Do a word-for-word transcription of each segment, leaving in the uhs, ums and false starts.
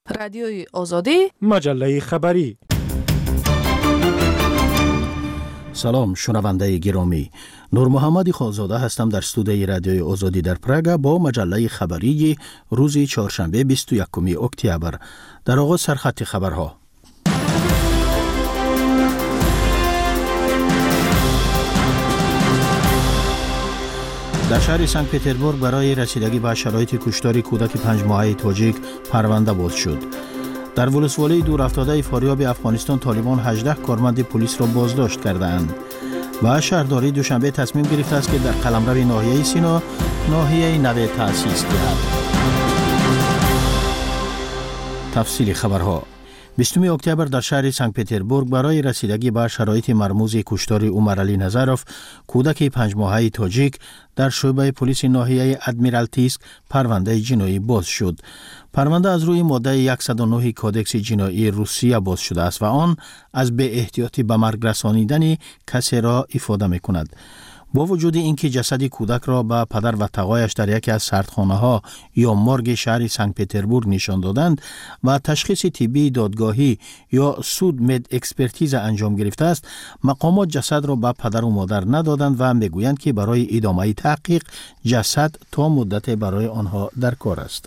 رادیوی آزادی، مجله خبری. سلام شنونده گرامی، نور محمد خالزاده هستم در استودیوی رادیوی آزادی در پراگ با مجله خبری روز چهارشنبه بیست و یکم اکتبر. در آغاز سرخط خبرها. در شهر سنت پترزبورگ برای رسیدگی به شرایط کشتار کودک پنج ماهه تاجیک پرونده باز شد. در ولسوالی دور افتاده فاریاب افغانستان طالبان هجده کارمند پلیس را بازداشت کردند. و شهرداری دوشنبه تصمیم گرفته است که در قلمرو ناحیه سینا ناحیه نو تأسیس دهد. تفصیل خبرها. بیستم اکتبر در شهر سنت پترزبورگ برای رسیدگی به شرایط مرموز کشتار عمرعلی نظروف کودک پنج ماهه تاجیک در شعبه پلیس ناحیه ادمیرالتیسک پرونده جنایی باز شد. پرونده از روی ماده صد و نه کودکس جنایی روسیه باز شده است و آن از بی احتیاطی به مرگ رسانیدن کسی را افاده می کند. با وجود اینکه جسد کودک را به پدر و تقایش در یکی از سردخانه ها یا مورگ شهر سنت پترزبورگ نشان دادند و تشخیص طبی دادگاهی یا سود مد اکسپرتیز انجام گرفته است، مقامات جسد را به پدر و مادر ندادند و میگویند که برای ادامه تحقیق جسد تا مدت برای آنها در کار است.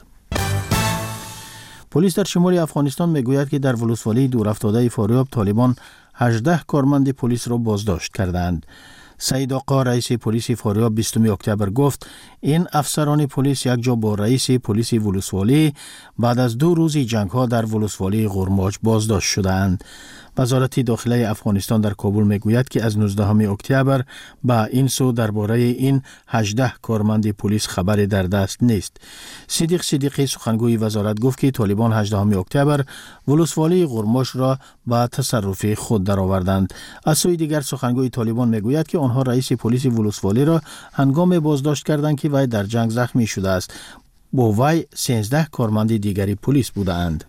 پلیس در شمال افغانستان میگوید که در ولسوالی دور افتاده فاریاب طالبان هجده کارمند پلیس را بازداشت کردند. سید آقا رئیس پلیس فاریاب بیستم اکتبر گفت این افسران پلیس یک جا با رئیس پلیس ولسوالی بعد از دو روز جنگ ها در ولسوالی غرماج بازداشت شدند. وزارت داخله افغانستان در کابل میگوید که از نوزدهم اکتبر به این سو درباره این هجده کارمند پلیس خبری در دست نیست. صدیق صدیقی سخنگوی وزارت گفت که طالبان هجدهم اکتبر ولسوالی غرماش را به تصرف خود درآوردند. از سوی دیگر سخنگوی طالبان میگوید که آنها رئیس پلیس ولسوالی را هنگام بازداشت کردند که وی در جنگ زخمی شده است. با وی سیزده کارمند دیگری پلیس بودند.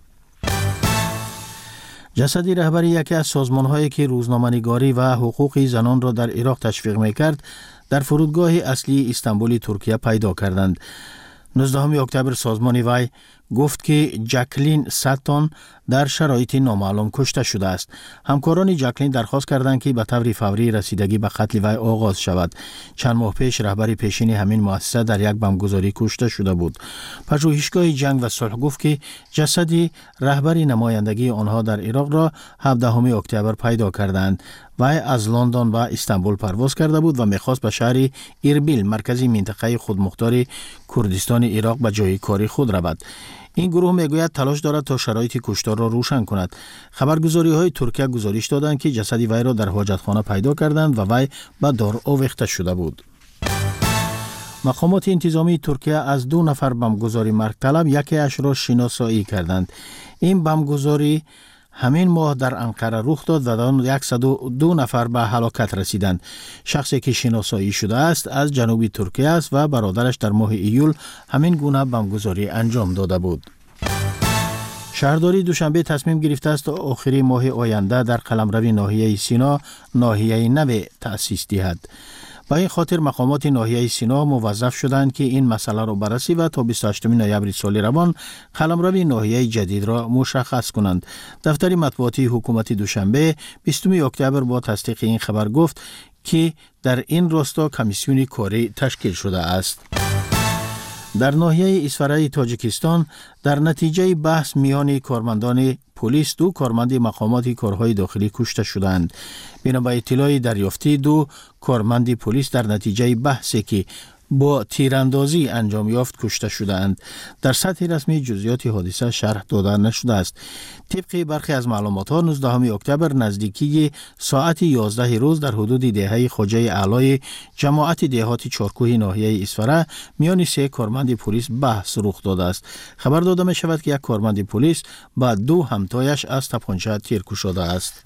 جسد رهبر یکی از سازمان‌هایی که روزنامه‌نگاری و حقوق زنان را در عراق تشویق می‌کرد در فرودگاه اصلی استانبول ترکیه پیدا کردند. نوزدهم اکتبر سازمان وی گفت که جکلین ساتون در شرایط نامعلوم کشته شده است. همکاران جکلین درخواست کردند که به طور فوری رسیدگی به قتل وی آغاز شود. چند ماه پیش رهبر پیشین همین مؤسسه در یک بمبگذاری کشته شده بود. پژوهشگاه جنگ و صلح گفت که جسد رهبر نمایندگی آنها در عراق را هفدهم اکتبر پیدا کردند. وی از لندن و استانبول پرواز کرده بود و می‌خواست به شهر اربیل مرکزی منطقه خودمختار کردستان عراق به جای کاری خود رود. این گروه میگوید تلاش دارد تا شرایط کشتار را روشن کند. خبرگزاری‌های ترکیه گزارش دادند که جسد وی را در حاجتخانه پیدا کردند و وی به دار آویخته شده بود. مقامات انتظامی ترکیه از دو نفر بمبگذار مرگ طلب یکی اش را شناسایی کردند. این بمبگذاری همین ماه در انقره رخ داد و در صد و دو نفر به هلاکت رسیدند. شخصی که شناسایی شده است از جنوب ترکیه است و برادرش در ماه ایول همین گونه بمبگذاری انجام داده بود. شهرداری دوشنبه تصمیم گرفته است تا آخر ماه آینده در قلمرو ناحیه سینا ناحیه نو تأسیس دهد. با این خاطر مقامات ناحیه سینا موظف شدند که این مسئله را بررسی و تا بیست و هشتم نوامبر سال روان قلمرو ناحیه جدید را مشخص کنند. دفتر مطبوعاتی حکومت دوشنبه بیستم اکتبر با تصدیق این خبر گفت که در این راستا کمیسیون کاری تشکیل شده است. در ناحیه اسفرای تاجیکستان در نتیجه بحث میان کارمندان پلیس دو کارمند مقامات کارهای داخلی کشته شدند. بنا به اطلاع دریافتی دو کارمند پلیس در نتیجه بحثی که با تیراندازی انجام یافت کشته شدند. در سطح رسمی جزئیات حادثه شرح داده نشده است. طبق برخی از معلومات ها نوزدهم اکتبر نزدیکی ساعت یازده روز در حدود دهه خواجه اعلای جماعت دهات چارکوه ناحیه اسفره میان سه کارمند پلیس بحث رخ داده است. خبر داده می شود که یک کارمند پلیس با دو همتایش از تپانچه تیر کشیده است.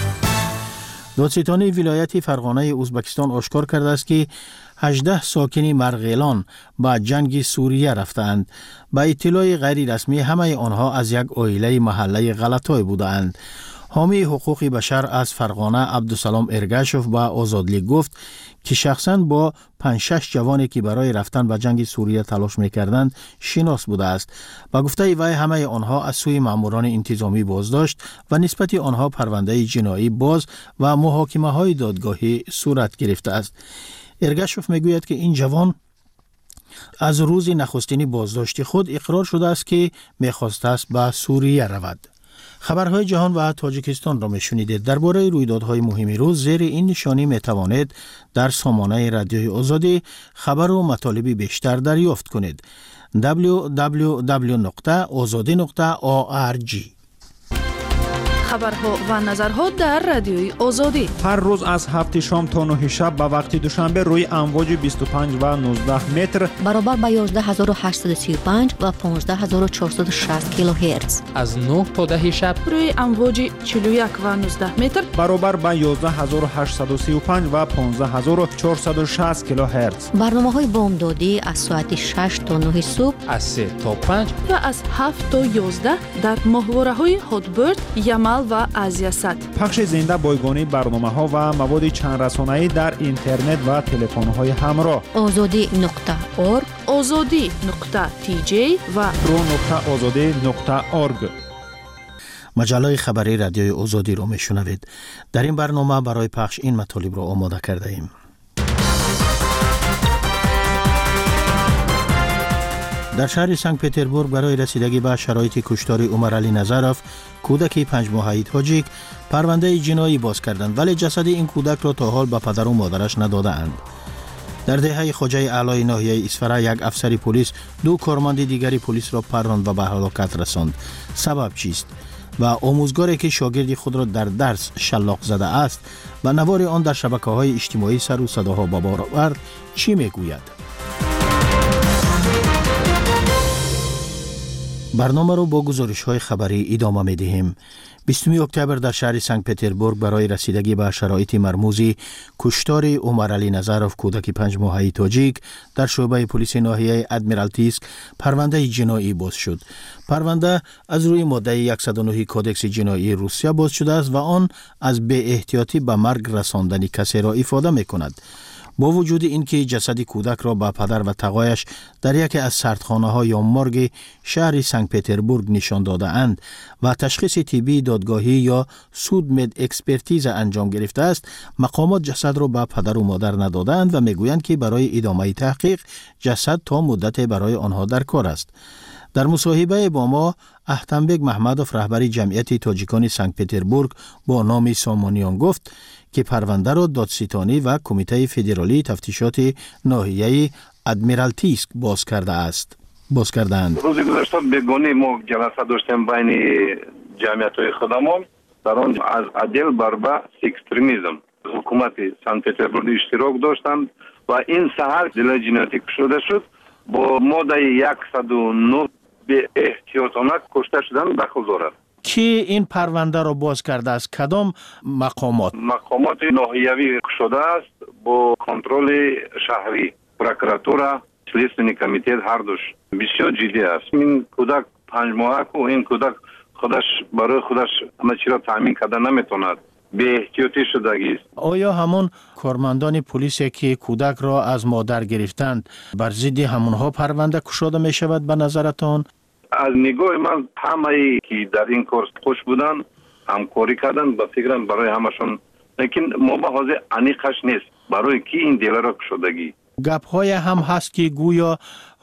دادستان ولایت فرغانه ازبکستان آشکار کرده است که هجده ساکن مرغیلان به جنگ سوریه رفتند. با اطلاع غیر رسمی همه آنها از یک عائله محله غلطای بودند. حامی حقوق بشر از فرغانه عبدالسلام ارگشوف با آزادلی گفت که شخصاً با پنج شش جوانی که برای رفتن به جنگ سوریه تلاش می‌کردند شناس بوده است. با گفته وی همه آنها از سوی ماموران انتظامی بازداشت و نسبت آنها پرونده جنایی باز و محاکمه‌های دادگاهی صورت گرفته است. ارگشوف میگوید که این جوان از روز نخستین بازداشت خود اقرار شده است که می‌خواسته است به سوریه رود. خبرهای جهان و تاجیکستان را میشنیدید. درباره رویدادهای مهم روز زیر این نشانی میتوانید در سامانه رادیوی آزادی خبر و مطالب بیشتر دریافت کنید. دبلیو دبلیو دبلیو نقطه آزادی نقطه او آر جی. خبرها و نظرها در رادیوی آزادی هر روز از هفت شام تا نه شب به وقت دوشنبه روی امواج بیست و پنج و نوزده متر برابر با یازده هزار و هشتصد و سی و پنج و پانزده هزار و چهارصد و شصت کیلوهرتز. از نه تا ده شب روی امواج چهل و یک و نوزده متر برابر با یازده هزار و هشتصد و سی و پنج و پانزده هزار و چهارصد و شصت کیلوهرتز. برنامه‌های بامدادی از ساعت شش تا نه صبح، از سه تا پنج و از هفت تا یازده در ماهواره‌های هاتبرد، یمل و آزیاسات. پخش زنده بایگانی برنامه‌ها و مواد چند رسانه‌ای در اینترنت و تلفن‌های همراه. آزادی نقطه اورگ، آزادی نقطه تی جی و رو نقطه آزادی نقطه اورگ. مجله خبری رادیوی آزادی رو میشنوید. در این برنامه برای پخش این مطالب را آماده کرده ایم. در شهر سنت پتربورگ برای رسیدگی به شرایط کشتار عمر علی نظروف، کودک پنج ماهه تاجیک پرونده جنایی باز کردند، ولی جسد این کودک را تا حال به پدر و مادرش ندادند. در دهه خواجه اعلی ناحیه اسفره یک افسر پلیس دو کارمند دیگری پلیس را پراند و به هلاکت رساند. سبب چیست؟ و آموزگاری که شاگردی خود را در درس شلاق زده است و نوار آن در شبکه‌های اجتماعی سر و صداها به بار آورد چی میگوید؟ برنامه رو با گزارش‌های خبری ادامه می‌دهیم. بیستم اکتبر در شهر سنت پتربورگ برای رسیدگی به شرایط مرموزی کشتار عمر علی نظروف کودک پنج ماهه تاجیک در شعبه پلیس ناحیه ادمیرالتیسک پرونده جنایی باز شد. پرونده از روی ماده صد و نه کودکس جنایی روسیه باز شده است و آن از بی احتیاطی به مرگ رساندن کسی را افاده می‌کند. با وجود اینکه جسد کودک را به پدر و تقایش در یکی از سردخانه‌های یا مورگ شهر سنت پتربورگ نشان داده اند و تشخیص طبی دادگاهی یا سودمد اکسپرتیز انجام گرفته است، مقامات جسد را به پدر و مادر ندادند و میگویند که برای ادامه تحقیق جسد تا مدت برای آنها در کار است. در مصاحبه با ما احتمبک محمدوف رهبری جمعیت تاجیکان سنت پتربورگ با نام سامانیان گفت که پرونده را دادستانی و کمیته فدرالی تفتیشات ناحیه ادمیرالتیسک باز کرده است. باز کردند. روز گذشته بگونه ما جلسه داشتیم بین جمعیت‌های خودمان در آن از عدل بر به اکستریمیسم حکومت سنت پتربورگ اشتراک داشتند و این سحر دل جنایتی شده شد با ماده صد و نه به احتیاطانه کشته شدن داخل دارد. کی این پرونده را باز کرده است؟ کدام مقامات؟ مقامات ناحیوی شده است با کنترل شهری، پروکراتورا، سلیسنی کمیته هر دوش بسیار جدی است. این کودک پنج ماهه و این کودک خودش برای خودش همه چیز را تامین کرده نمیتوند. به احتیاطی شدگی است. آیا همون کارمندان پلیسی که کودک را از مادر گرفتند بر ضد همونها پرونده گشوده می شود به نظرتان؟ از نگاه من همه که در این کار خوش بودن همکاری کردن به فکرم برای همشون، لیکن ما به حاضر انیقش نیست برای کی این دیل را گشودگی. گپ های هم هست که گویا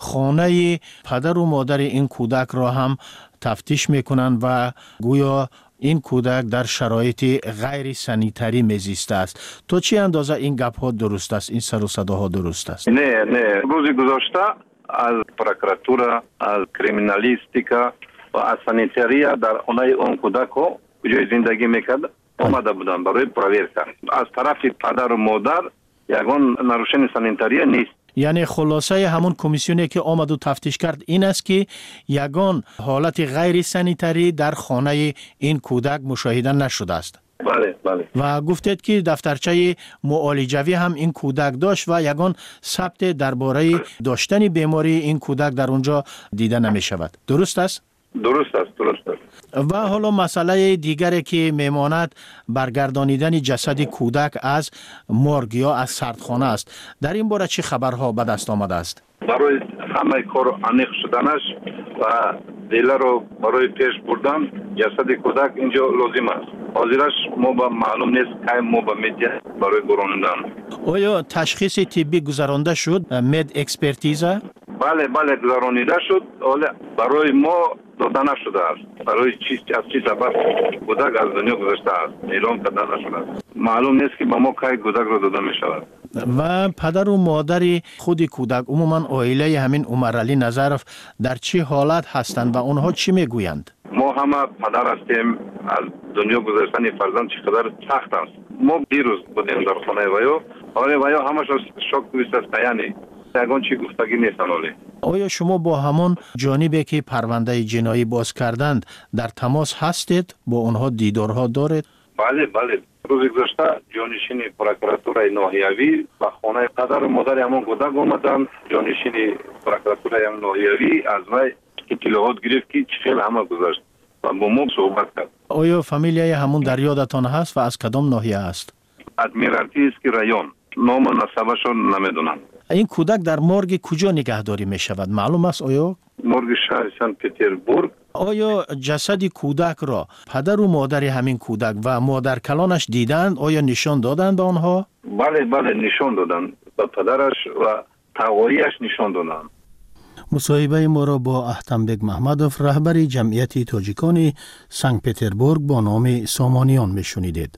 خانه پدر و مادر این کودک را هم تفتیش میکنند و گویا این کودک در شرایط غیر سانیتری میزیسته است. تو چی اندازه این گپ ها درست است؟ این سر و صداها درست است؟ نه نه روز گذشته از پروکراتورا، از کریمینالیستیکا و از سانیتریا در خانه اون کودک ها کجای زندگی میکرد آمده بودن برای پرویرکا. از طرف پدر و مادر یگان نروشن سانیتریا نیست. یعنی خلاصه همون کمیسیونی که آمد و تفتیش کرد این است که یگان حالت غیر سانیتری در خانه این کودک مشاهده نشده است. بله بله. و گفتید که دفترچه معالجوی هم این کودک داشت و یگان ثبت درباره داشتن بیماری این کودک در اونجا دیده نمی شود. درست است؟ درست است درست است. و حالا مسئله دیگری که میماند برگردانیدن جسد کودک از مورگ یا از سردخانه است. در این باره چه خبرها به دست آمده است؟ برای همه کار انیق شدنش و دیله رو برای پیش بردن جسد کودک اینجا لازم است. حاضرش ما با معلوم نیست که ما با مدیا برای گرانیدن. آیا تشخیص طبی گذرانده شد؟ مد اکسپرتیزه؟ بله بله گذرانیده شد، ولی برای ما داده نشده است. برای چیز از چی سبب کودک از دنیا گذشته است اعلام کرده نشده است. معلوم نیست که به ما کی کودک را داده می شود. و پدر و مادر خود کودک، عموما عائله همین عمرعلی نظرف در چه حالت هستند و آنها چی میگویند؟ ما همه پدر هستیم، از دنیا گذشتن فرزند چقدر سخت است. ما دیروز بودیم در خانه ویو، آره ویو همش شوک دوست است یعنی یگان چی گفتگی نیستن. ولی آیا شما با همون جانبی که پرونده جنایی باز کردند در تماس هستید؟ با آنها دیدارها دارید؟ بله بله. روز گذشته جانشین پروکراتورای ناحیوی و خانه پدر و مادر همون کودک آمدند. جانشین پروکراتورای ناحیوی از وی اطلاعات گرفت که چه خیلی همه گذشت و با ما صحبت کرد. آیا فامیلیای همون در یادتان هست و از کدام ناحیه است؟ ادمیرالتی است که رایون، نام و نسبشون نمیدونم. این کودک در مورگ کجا نگهداری می شود؟ معلوم است آیا؟ مورگ شهر سن پتربورگ. آیا جسد کودک را پدر و مادر همین کودک و مادر کلانش دیدند؟ آیا نشان دادند به آنها؟ بله بله نشان دادند. به پدرش و تقویش نشان دادند. مصاحبه ما را با احتمبک محمدوف رهبر جمعیت تاجیکان سنت پتربورگ با نام سامانیان میشنیدید.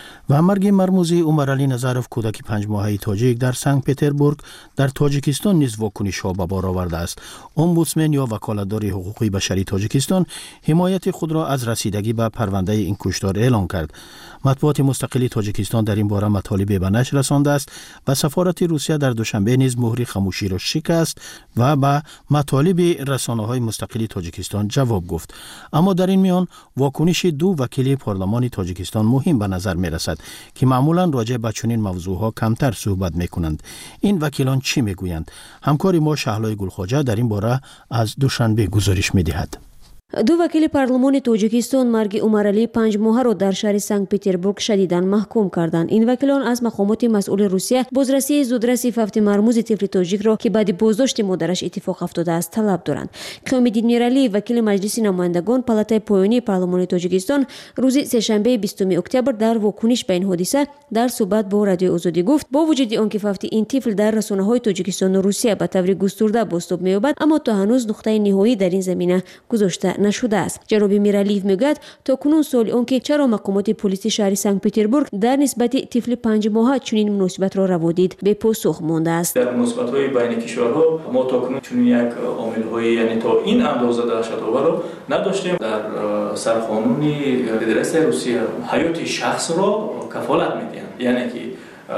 و مرگ مرموزی عمرعلی نظرف کودک پنج ماهه تاجیک در سنت پتربورگ در تاجیکستان نیز واکنش ها به بار آورده است. امبودسمن یا وکالتدار حقوقی بشری تاجیکستان حمایت خود را از رسیدگی به پرونده این کشتار اعلام کرد. مطبوعات مستقل تاجیکستان در این باره مطالب به نشر رسانده است و سفارت روسیه در دوشنبه نیز مهر خاموشی را شکست و به مطالب رسانه‌های مستقل تاجیکستان جواب گفت. اما در این میان واکنش دو وکیل پارلمان تاجیکستان مهم به نظر می رسد که معمولا راجع به چنین موضوعها کمتر صحبت می کنند. این وکیلان چی می گویند؟ همکار ما شهلای گلخواجه در این باره از دوشنبه گزارش می دهد. دو وکیل پارلمان تاجیکستان مرگ عمرعلی پنج ماهه را در شهر سنت پتربورگ شدیداً محکوم کردند. این وکیلان از مقامات مسئول روسیه بازرسی زودرسی فقط مرموز طفل تاجیک را که بعد بازداشت مادرش اتفاق افتاده است طلب دارند. قیامالدین میرعلی وکیل مجلس نمایندگان پالاتای پایانی پارلمان تاجیکستان روز سه‌شنبه بیستم اکتبر در واکنش به این حادثه در صحبت با رادیو آزادی گفت با وجود آنکه فقط این طفل در رسانه‌های تاجیکستان و روسیه به طور گسترده بازتاب می‌یابد، اما تا هنوز نقطه نهایی در این زمینه گذاشته نشده است. جناب میرعلیف میگوید تا کنون سوال آنکه چرا مقامات پلیس شهر سنت پتربورگ در نسبت طفل پنج ماهه چنین مناسبت را روا دید به پاسخ مانده است. در مناسبت‌های بین کشورها ما تا کنون چنین یک عامل‌های یعنی تا این اندازه دهشت‌آور را نداشتیم. در سرقانون فدراسیون روسیه حیات شخص را کفالت می‌دهند، یعنی که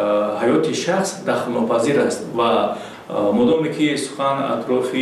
حیات شخص دخل ناپذیر است و مدامی که سخن اطراف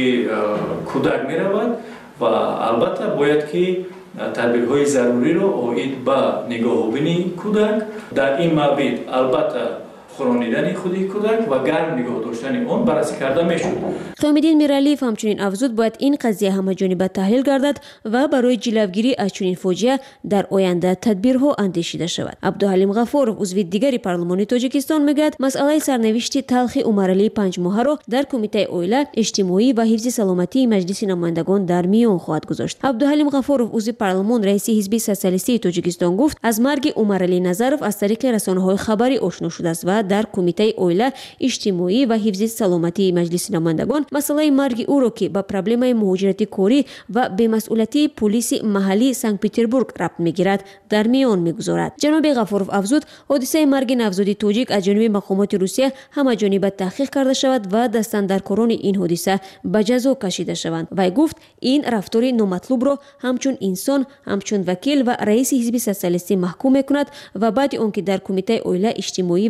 کودک می‌رود و البته باید که تدبیرهای ضروری را اوید به نگاه‌بینی کودک در این مورد البته خورانیدن خودی کودک و گرم نگاه داشتن آن بررسی کرده میشود. قیامالدین میرعلیف همچنین افزود باید این قضیه همه‌جانبه تحلیل گردد و برای جلوگیری از چنین فاجعه در آینده تدبیرها اندیشیده شود. عبدالحلیم غفارов عضو دیگری پارلمان تاجیکستان میگوید مسئله سرنوشت تلخ عمرعلی پنج ماهه را در کمیته عائله، اجتماعی و حفظ سلامتی مجلس نمایندگان در میان خواهد گذاشت. عبدالحلیم غفارov عضو پارلمان رئیس حزب سوسیالیستی تاجیکستان گفت از مرگ عمرعلی نظرف از طریق رسانه‌های خبری آشنا شده است و در کمیته عائله، اجتماعی و حفظ سلامتی مجلس نمایندگان مسئله مرگ او را که با پروبلم مهاجرت کاری و بی‌مسئولیتی پلیس محلی سنت پتربورگ ربط میگیرد در میان میگذارد. جناب غفارov افزود حادثه مرگ نوزاد تاجیک از جانب مقامات روسیه همه‌جانبه تحقیق کرده شود و دستاندرکاران این حادثه به جزا کشیده شوند. و گفت این رفتار نامطلوب را همچون انسان، همچون وکیل و رئیس حزب سوسیالیستی محکوم میکند و بعد آنکه در کمیته عائله، اجتماعی و حفظ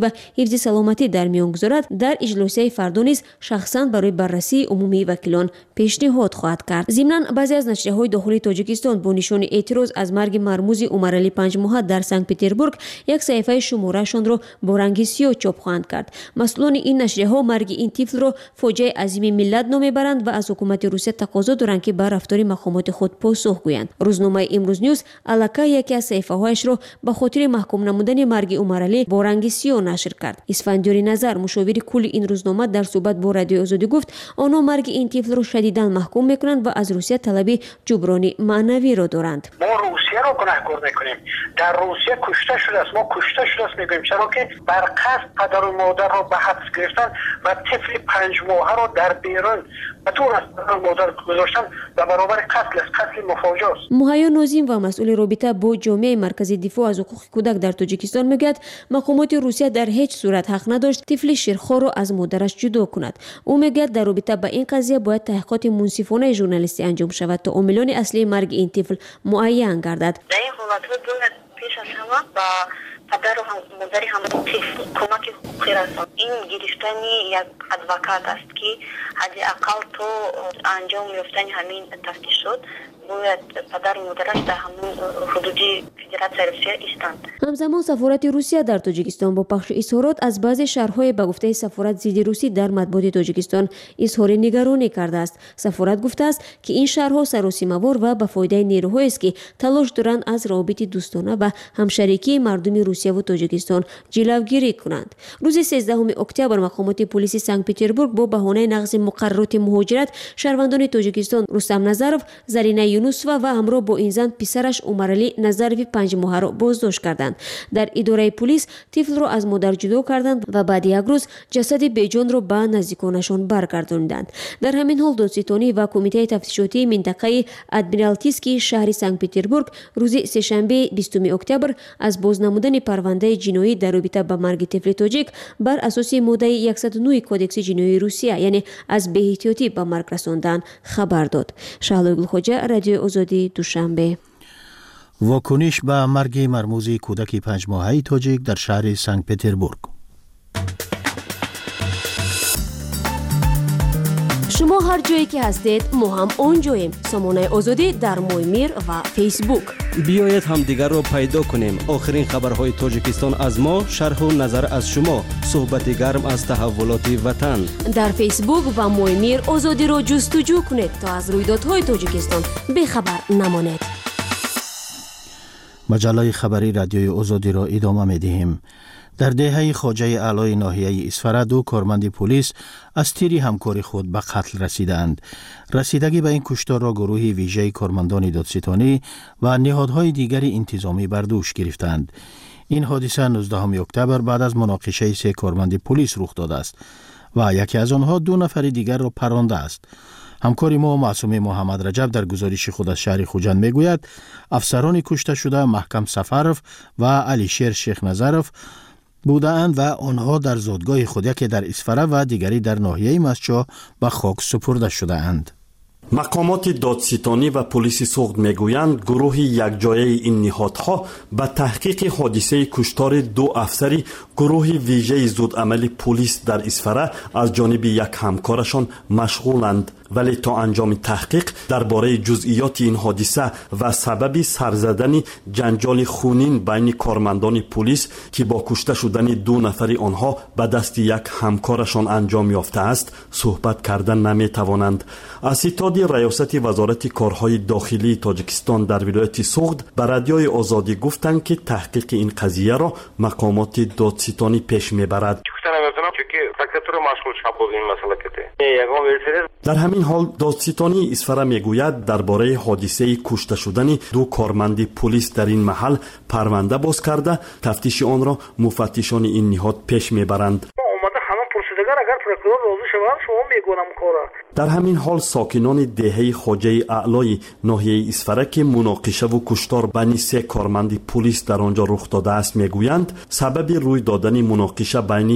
ҳифзи саломатӣ дар миён гузорад, дар иҷлосияи фардо низ шахсан барои баррасии умумии вакилон пешниҳод хоҳад кард. зимнан баъзе аз нашрияҳои дохилии тоҷикистон бо нишони эътироз аз марги мармузи умаралӣ панҷмоҳа дар Санкт-Петербург як саҳифаи шумораашонро бо ранги сиёҳ чоп хоҳанд кард. масъулони ин нашрияҳо марги ин тифлро фоҷиаи азими миллат номебаранд ва аз ҳукумати Русия тақозо доранд ки ба рафтори мақомоти худ посух гӯянд. рӯзномаи Имрӯз Ньюз аллакай яке аз саҳифаҳояшро ба хотири маҳкум намудани марги умаралӣ бо ранги сиёҳ нашр кард. Исфандиёри Назар, мушовири кулли ин рӯзнома, дар суҳбат бо Радиои Озодӣ гуфт, онҳо марги ин тифлро шадидан маҳкум мекунанд ва аз Русия талаби ҷуброни маънавиро доранд. мо Русияро гунаҳкор мекунем. дар Русия кушта шудааст, мо кушта шудааст мегӯем, чаро ки бар қасд падару модарро ба ҳабс гирифтан ва тифли панҷмоҳаро дар берун ба дур аз падару модар гузоштан ба баробари қатл аст, қатли муфоҷиъаст. муҳайё Нозим ва масъули робита бо ҷомеаи маркази дифоъ аз ҳуқуқи кӯдак дар Тоҷикистон мегӯяд, мақомоти Русия дар ҳеҷ сурат ҳақ надошт тифли ширхоро аз модараш ҷудо кунад. ӯ мегӯяд дар робита ба ин қазия бояд таҳқиқоти мунсифонаи журналистӣ анҷом шавад то омилони аслии марги ин тифл муайян гардад. дар ин ҳолатҳо бояд пеш аз ҳама ба падару модари ҳамаи тифл кӯмаки ҳуқуқӣ расонд. ин гирифтани як адвокат аст ки ҳадди ақал то анҷом ёфтани ҳамин тафтишот бояд падару модараш дар ҳамон ҳудуди Федератсияи Русия истанд. ҳамзамон сафорати Русия дар Тоҷикистон бо пахши изҳорот аз баъзе шаҳрҳои ба гуфтаи сафорат зидди русӣ дар матбуоти Тоҷикистон изҳори нигаронӣ кардааст. Сафорат гуфтааст, ки ин шаҳрҳо саросимавор ва ба фоидаи нерӯҳоест, ки талош доранд аз равобити дӯстона ва ҳамшарикии мардуми Русияву Тоҷикистон ҷилавгирӣ кунанд. рӯзи сездаҳуми октябр мақомоти полиси Санкт-Петербург бо баҳонаи нағзи муқаррароти муҳоҷират шаҳрвандони Тоҷикистон Рустам Назаров, Зарина Юнусова ва ҳамроҳ бо ин зан писараш Умаралӣ Назарови панҷмоҳаро боздошт карданд. дар идораи полис тифлро аз модар ҷудо карданд ва баъди як рӯз ҷасади беҷонро ба наздиконашон баргардонданд. дар ҳамин ҳол додситонӣ ва кумитаи тафтишотии минтақаи Адмиралтейскии шаҳри Санкт-Петербург рӯзи сешанбеи бистуми октябр аз бознамудани парвандаи ҷиноӣ дар робита ба марги тифли тоҷик бар асоси моддаи яксаду нӯ кодекси ҷиноии Русия, яъне аз беэҳтиётӣ ба марг расондан хабар дод. Шаҳлои Гулхоҷа, Радиои Озодӣ, Душанбе. واکنش به مرگ مرموز کودک پنج ماهه تاجیک در شهر سنت پتربورگ. شما هر جایی که هستید ما هم اونجاییم. سامانه آزادی در مویمیر و فیسبوک. بیایید هم دیگر رو پیدا کنیم. آخرین خبرهای تاجیکستان از ما، شرح و نظر از شما، صحبت گرم از تحولات وطن. در فیسبوک و مویمیر آزادی رو جستجو کنید تا از رویدادهای تاجیکستان بیخبر نمانید. مجله خبری رادیوی آزادی را ادامه می‌دهیم. در دهه خواجه اعلای ناحیه اسفره دو کارمند پلیس از تیر همکار خود به قتل رسیدند. رسیدگی به این کشتار را گروه ویژه کارمندان دادستانی و نهادهای دیگر انتظامی بر دوش گرفتند. این حادثه نوزدهم اکتبر بعد از مناقشه سه کارمند پلیس رخ داده است و یکی از آنها دو نفر دیگر را پرانده است. همکار ما معصوم محمد رجب در گزارش خود از شهر خوجند میگوید افسران کشته شده محکم سفرف و علیشیر شیخ نظرف بودند و آنها در زادگاه خود یکی در اسفره و دیگری در ناحیه مسجد به خاک سپرده شده اند. مقامات دادستانی و پلیس سوخت میگویند گروه یکجایه این نهادها به تحقیق حادثه کشتار دو افسری گروه ویژه زودعمل پلیس در اسفره از جانب یک همکارشان مشغولند، ولی تا انجام تحقیق درباره جزئیات این حادثه و سبب سرزدن جنجال خونین بین کارمندان پلیس که با کشته شدن دو نفر آنها به دست یک همکارشان انجام یافته است صحبت کردن نمیتوانند. اسیتاد ریاست وزارت کارهای داخلی تاجیکستان در ولایت سوخت به رادیوی آزادی گفتند که تحقیق این قضیه را مقامات دادستانی پیش میبرد. در همین حال دادستانی اسفره میگوید درباره حادثه کشته شدن دو کارمند پلیس در این محل پرونده باز کرده تفتیش آن را مفتشان این نهاد پیش میبرند. در همین حال ساکنان دهه خواجه اعلای ناحیه اسفره که مناقشه و کشتار بین سه کارمند پلیس در آنجا رخ داده است میگویند سبب روی دادن مناقشه بین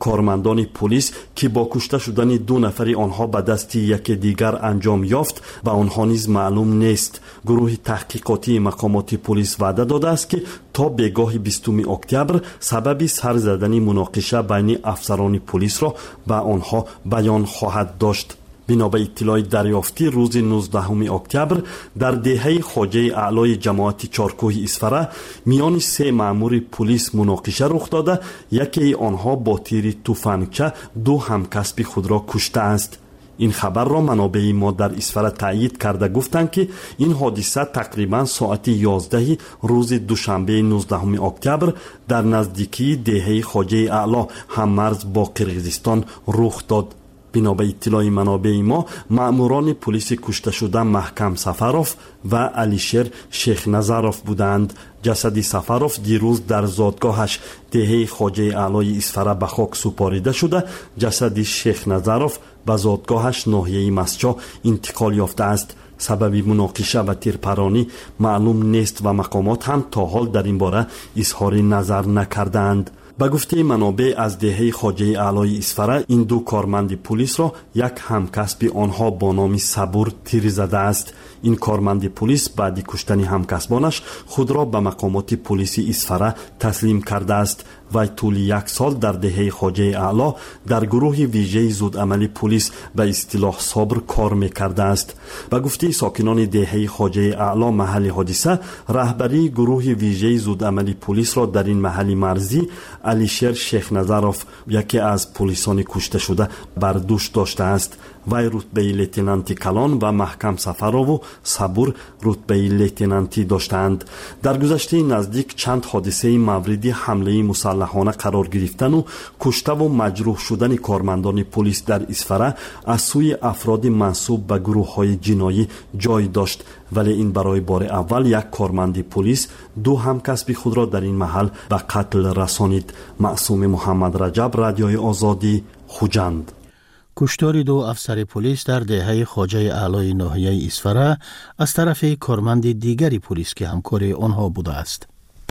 کارمندان پلیس که با کشته شدن دو نفر آنها به دست یک دیگر انجام یافت و آنها نیز معلوم نیست. گروه تحقیقاتی مقامات پلیس وعده داده است که تا بگاه بیستم اکتبر سبب سر زدن مناقشه بین افسران پلیس را به آنها بیان خواهد داشت. بنا به اطلاع دریافتی روز نوزدهم اکتبر در دهه خواجه اعلای جماعت چارکوه اسفره میان سه مأمور پلیس مناقشه رخ داده. یکی آنها با تیر تفنگچه دو همکسب خود را کشته است. این خبر را منابع ما در اسفره تایید کرده گفتند که این حادثه تقریبا ساعت یازده روز دوشنبه نوزدهم اکتبر در نزدیکی دهه خواجه اعلا هممرز با قرقیزستان رخ داد. بنا به اطلاع منابع ما مأموران پلیس کشته شده محکم سفروف و علیشیر شیخ نظروف بودند. جسد سفروف دیروز در زادگاهش دهه خواجه اعلای اسفره به خاک سپاریده شده. جسد شیخ نظروف به زادگاهش ناحیه مسجد انتقال یافته است. سبب مناقشه و تیرپرانی معلوم نیست و مقامات هم تا حال در این باره اظهار نظر نکردند. به گفته منابع از دهه خواجه اعلای اسفره این دو کارمند پلیس را یک همکسب آنها با نام صبور تیر زده است. این کارمند پلیس بعد کشتن همکسبانش خود را به مقامات پلیس اسفره تسلیم کرده است. و طول یک سال در دهه خواجه اعلا در گروه ویژه زودعملی پلیس به اصطلاح صبر کار میکرده است. به گفته ساکنان دهه خواجه اعلا محل حادثه، رهبری گروه ویژه زودعملی پلیس را در این محل مرزی علیشیر شیخ نظروف یکی از پلیسان کشته شده بر دوش داشته است. وی رتبه لیتنانتی کلان و محکم سفرو و صبور رتبه لیتنانتی داشتند. در گذشته نزدیک چند حادثه موردی حمله مسلحانه قرار گرفتن و کشته و مجروح شدن کارمندان پلیس در اسفره از سوی افراد منسوب به گروه های جنایی جای داشت، ولی این برای بار اول یک کارمند پلیس دو همکسب خود را در این محل به قتل رسانید. معصوم محمد رجب، رادیوی آزادی، خوجند. کشتار دو افسر پلیس در دهه خواجه اعلای ناحیه اسفره از طرف کارمند دیگری پلیس که همکار آنها بوده است.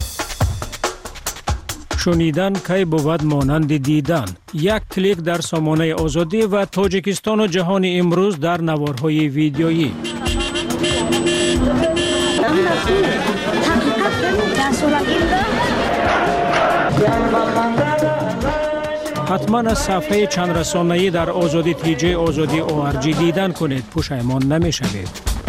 شنیدن کی بود مانند دیدن. یک کلیک در سامانه آزادی و تاجیکستان و جهان امروز در نوارهای ویدیویی. حتما از صفحه چند رسانه‌ای در آزادی تی جی آزادی او آر جی دیدن کنید، پشیمان نمی‌شوید.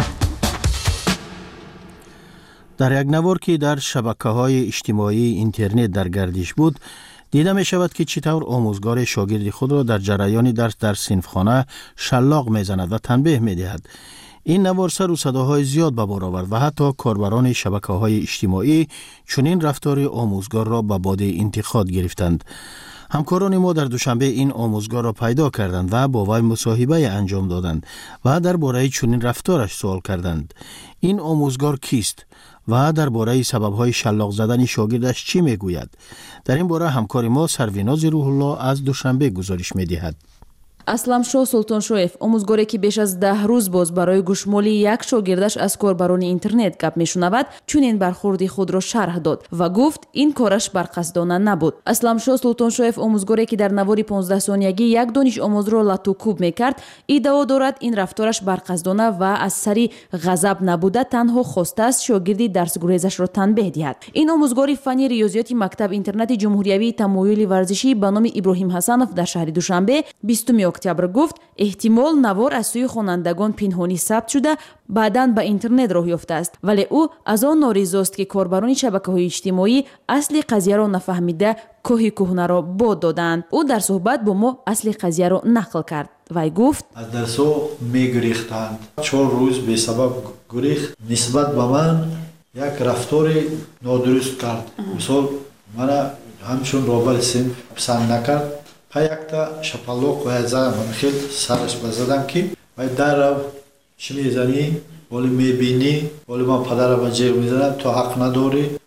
در یک نوار که در شبکه‌های اجتماعی اینترنت در گردش بود، دیده می شود که چطور آموزگار شاگرد خود را در جریان درس در صنفخانه شلاق می‌زند و تنبیه می‌دهد. این نوار سر و صداهای زیاد به بار آورد و حتی کاربران شبکه‌های اجتماعی چنین رفتار آموزگار را به باد انتقاد گرفتند. همکاران ما در دوشنبه این آموزگار را پیدا کردند و با وی مصاحبه انجام دادند و درباره چنین رفتارش سوال کردند. این آموزگار کیست و درباره سبب‌های شلاق زدن شاگردش چی میگوید؟ در این باره همکار ما سرویناز روح الله از دوشنبه گزارش می‌دهد. اسلمشاه سултоншоев омӯзгоре ки беш аз даҳ рӯз боз барои гӯшмоли як шогирдаш аз корбарони интернет гап мешунавад, чунин бархурди худро шарҳ дод ва гуфт ин кораш барқасдона набуд. асламшоҳ султоншоев омӯзгоре ки дар навори понздаҳсониягӣ як дониш омӯзро лату кӯб мекард, иддао дорад ин рафтораш барқасдона ва аз сари ғазаб набуда танҳо хостааст шогирди дарсгурезашро танбеҳ диҳад. ин омӯзгори фанни риёзиёти мактаб интернати ҷумҳуриявии тамоюли варзишӣ ба номи Иброҳим Ҳасанов дар шаҳри Душанбе бистуми октябр гуфт, эҳтимол навор аз сӯи хонандагон пинҳонӣ сабт шуда баъдан ба интернет роҳ ёфтааст, вале ӯ аз он норизост ки корбарони шабакаҳои иҷтимоӣ асли қазияро нафаҳмида коҳи кӯҳнаро бод доданд. ӯ дар суҳбат бо мо асли қазияро нақл кард. вай гуфт: аз дарсҳо мегурехтанд. чор рӯз бесабаб гурехт. нисбат ба ман як рафтори нодуруст кард. мисол, мана ҳамчун роҳбари синф писанд накард. ҳа якта шапаллоқ вай задам, ман хел сараш ба задам ки вай даррав чӣ мезанӣ, оли мебинӣ, оли ман падара ба ҷеғ мезанам, то ҳақ надорӣ,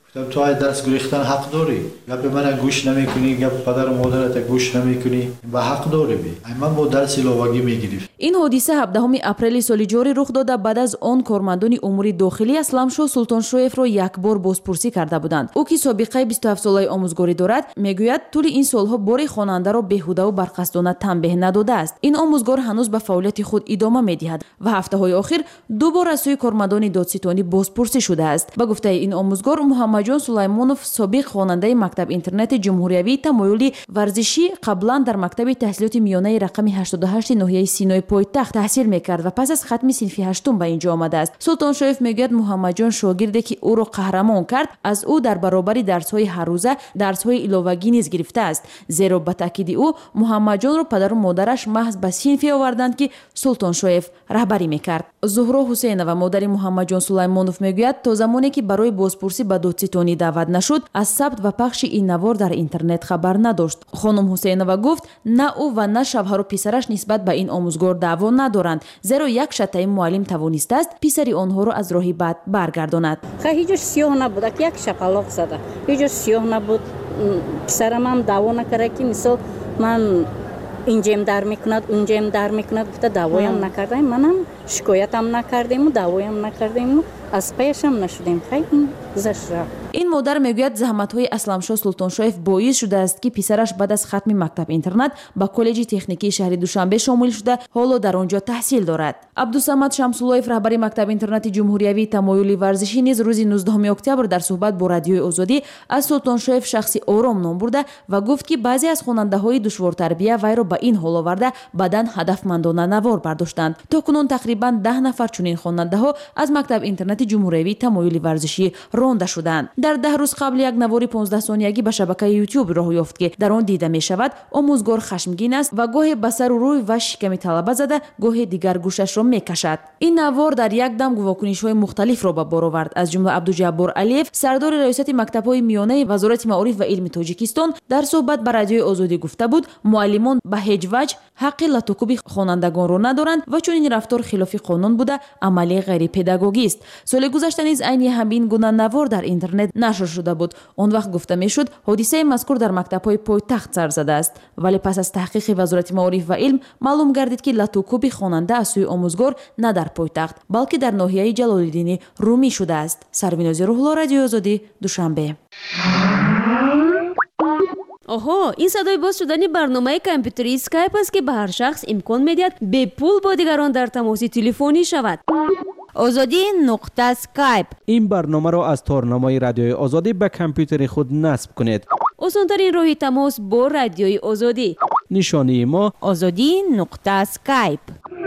گفتم تو های درس گریختن حق داری، گپ من گوش نمیکنی، گپ پدر و مادرت گوش نمیکنی، با حق داری بی. من با درس ایلاوگی میگیرم. این حادثه هفدهم اپریل سال جاری رخ داده. بعد از آن کارمندان امور داخلی اسلامشاه سلطانشویف را یک بار بازپرسی کرده بودند. او که سابقه بیست و هفت ساله آموزگاری دارد میگوید طول این سالها بار خواننده را بیهوده و برقصدانه تنبیه نداده است. این آموزگار هنوز به فعالیت خود ادامه میدهد و هفته های آخر دو بار از سوی کارمندان دادستانی بازپرسی شده است. به گفته این آموزگار، محمد جان سلیمانوف سابق خواننده مکتب اینترنت جمهوریوی تمایل ورزشی قبلا در مکتب تحصیلات میانه رقم هشتاد و هشت ناحیه سینای پایتخت تحصیل میکرد و پس از ختم صنف هشتم به اینجا آمده است. سلطانشویف میگوید محمد جان شاگردی که او را قهرمان کرد از او در برابر درس‌های هر روزه درس‌های ایلاوگی نیز گرفته است، زیرا به تاکید او محمد جان را پدر و مادرش محض به صنفی آوردند که سلطانشویف رهبری میکرد. زهرا حسینова مادر محمد جان سلیمانوف میگوید تا زمانی که برای بازپرسی به دادستانی دعوت نشد از ثبت و پخش این نوار در اینترنت خبر نداشت. خانم حسینова گفت نه او و نه شوهر و پسرش نسبت به این آموزگار دعوا ندارند، زیرا یک شتای معلم توانسته است پسری آنها را از راه بد برگرداند. هیچ سیاه نبود، یک شقلاق زده، هیچ سیاه نبود. پسرم هم دعوا نکرد که مثلا من اینجام در میکند اونجام در میکند گفته دعوایم نکردیم، منم شکایتم نکردیم و دعوایم نکردیم و از پیشم نشدیم. خیلی گذشت رفت. این مادر میگوید زحمت‌های اسلامشاه سلطانشویف باعث شده است که پسرش بعد از ختم مکتب اینترنت به کالج تکنیکی شهر دوشنبه شامل شده حالا در آنجا تحصیل دارد. عبدالصمد شمس‌اللهیف رهبر مکتب اینترنت جمهوریوی تمایل ورزشی نیز روز نوزدهم اکتبر در صحبت با رادیوی آزادی از سلطانشویف شخصی آرام نام برده و گفت که بعضی از خواننده‌های دشوارتربیه وی را به این حال آورده بعداً هدفمندانه نوار برداشتند. تاکنون تقریباً ده نفر چنین خواننده‌ها از مکتب اینترنت جمهوریوی تمایل ورزشی رانده شدند. در ده روز قبل یک نوار پانزده ثانیه‌ای به شبکه یوتیوب راه یافت که در آن دیده می شود آموزگار خشمگین است و گاهی به سر و روی و شکم طلبه زده گاهی دیگر گوشش را میکشد. این نوار در یک دم گواهینش‌های مختلف را به بار آورد. از جمله عبدالجبار علیف سردار ریاست مکتب‌های میانه وزارت معارف و علم تاجیکستان در صحبت با رادیوی آزادی گفته بود معلمان به هیچ وجه حق لاتوکوبی خوانندگان را ندارند و چون این رفتار خلاف قانون بوده عملی غیر پداگوژی است. سال گذشته نیز عین همین گونه نوار در اینترنت نشر شده بود. آن وقت گفته میشد حادثه مذکور در مکتب‌های پایتخت سر زده است، ولی پس از تحقیق وزارت معارف و علم معلوم گردید که لاتوکوبی خواننده از سوی آموزگار نه در پایتخت بلکه در ناحیه جلال‌الدین رومی شده است. سرویناز روح‌الله، رادیو آزادی، دوشنبه. آها، این صدای باز شدن برنامه کامپیوتری اسکایپ است که به هر شخص امکان میدهد به پول با دیگران در تماس تلفنی شود. آزادی نقطه اسکایپ. این برنامه را از تارنمای رادیوی آزادی به کامپیوتر خود نصب کنید. آسان‌ترین راه تماس با رادیوی آزادی. نشانی ما آزادی نقطه اسکایپ.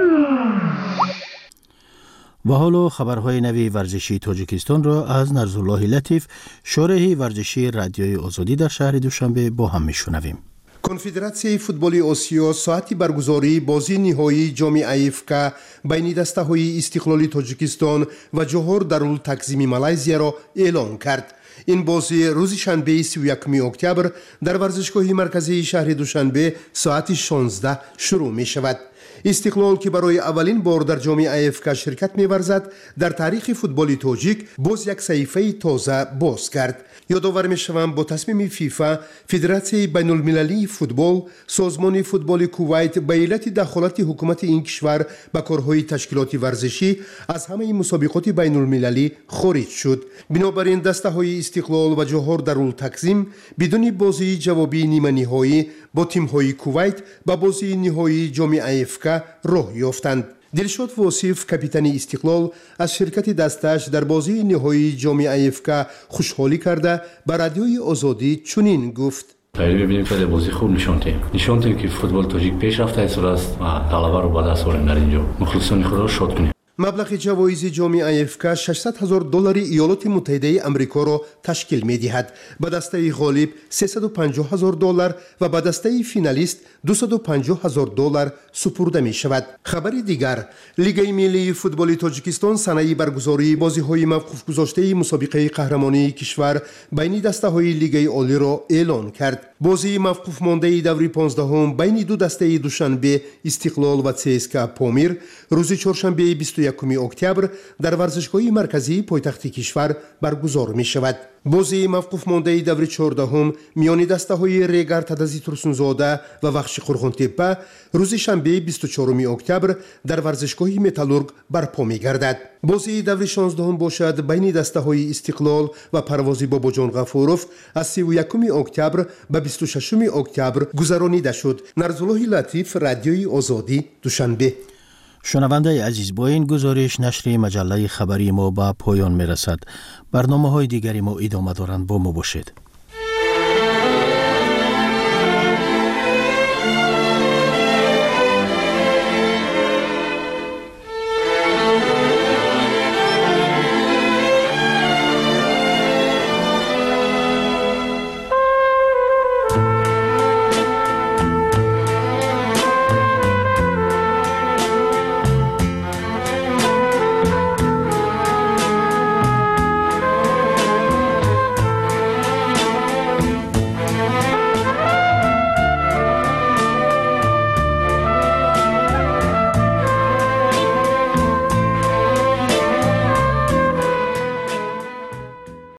و حالا خبرهای نوی ورزشی تاجیکستان را از نرزالله لطیف، شارح ورزشی رادیوی آزادی در شهر دوشنبه با هم میشنویم. کنفدراسیای فوتبال آسیا ساعتی برگزاری بازی نهایی جام افک بین دسته‌های استقلالی تاجیکستان و جوهر دارالتقسیم مالزیا را اعلام کرد. این بازی روز شنبه سی و یکم اکتبر در ورزشگاه مرکزی شهر دوشنبه ساعت شانزده شروع می شود. استقلال که برای اولین بار در جام افک شرکت می‌ورزد در تاریخ فوتبال تاجیک باز یک صحیفه تازه باز کرد. یادآور می‌شوم با تصمیم فیفا فدراسیای بین المللی فوتبال سازمان فوتبال کویت به علت دخالت حکومت این کشور به کارهای تشکیلاتی ورزشی از همه مسابقات بین المللی خارج شد. بنابراین دسته‌های استقلال و جوهر دارالتقسیم بدون بازی جوابی نیمه نهایی با تیم‌های کویت به بازی نهایی جام افک راه یافتند. دلشاد واصف کاپیتان استقلال از شرکت دستش در بازی نهایی جام افک خوشحالی کرده به رادیوی آزادی چنین گفت: خیلی ببینیم که بازی خوب نشون دادیم. نشون دادیم که فوتبال تاجیک پیش رفته است و غلبه رو بعد از سال در اینجا مخلصان خود را شاد کنیم. مبلغ جوایز جام افک ششصد هزار دلار ایالات متحده آمریکا را تشکیل می دهد. به دسته غالب سیصد و پنجاه هزار دلار و به دسته فینالیست دویست و پنجاه هزار دلار سپرده می شود. خبر دیگر، لیگ ملی فوتبال تاجیکستان سنه برگزاری بازی های موقوف گذاشته مسابقه قهرمانی کشور بین دسته های لیگ عالی را اعلان کرد. بازی موقوف مانده دوره پانزدهم بین دو دسته دوشنبه استقلال و سی اس کے پامیر روز چهارشنبه بیست و یکم اکتبر در ورزشگاه مرکزی پایتخت کشور برگزار می شود. بازی موقوف مانده دور چهاردهم میان دسته‌های ریگر تدزی ترسونزاده و بخش قرغن‌تپه روز شنبه بیست و چهارم اکتبر در ورزشگاه متالورگ برپا می‌گردد. بازی دور شانزدهم باشد بین دسته‌های استقلال و پروازی باباجان غفورов از سی و یکم اکتبر به بیست و ششم اکتبر گذرانیده شد. نرزالله لطیف، رادیوی آزادی، دوشنبه. شنونده عزیز، با این گزارش نشر مجله خبری ما به پایان می رسد. برنامه های دیگری ما ادامه دارند، با ما باشید.